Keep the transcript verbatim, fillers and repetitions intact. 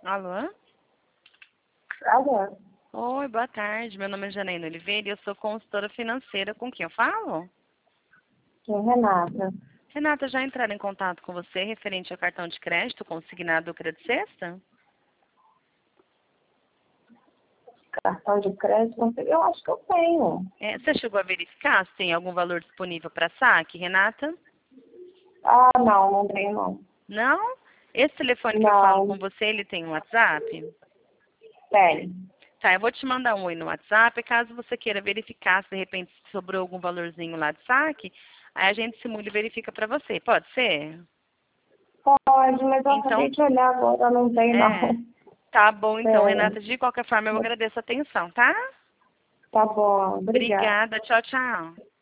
Alô? Alô? Oi, boa tarde. Meu nome é Janaína Oliveira e eu sou consultora financeira. Com quem eu falo? Quem é Renata? Renata, já entraram em contato com você referente ao cartão de crédito consignado do Credit Sexta? Cartão de crédito? Eu acho que eu tenho. É, você chegou a verificar se tem algum valor disponível para saque, Renata? Ah, não, não tenho não. Não? Esse telefone que eu falo Não, com você, ele tem um WhatsApp? tenho. Tá, eu vou te mandar um oi no WhatsApp, caso você queira verificar se de repente sobrou algum valorzinho lá de saque, aí a gente simula e verifica para você, pode ser? Pode, mas eu Então, acabei de olhar agora, não tem é, não. tá bom então, É, Renata, de qualquer forma eu agradeço a atenção, tá? tá bom, obrigada. Obrigada, tchau, tchau.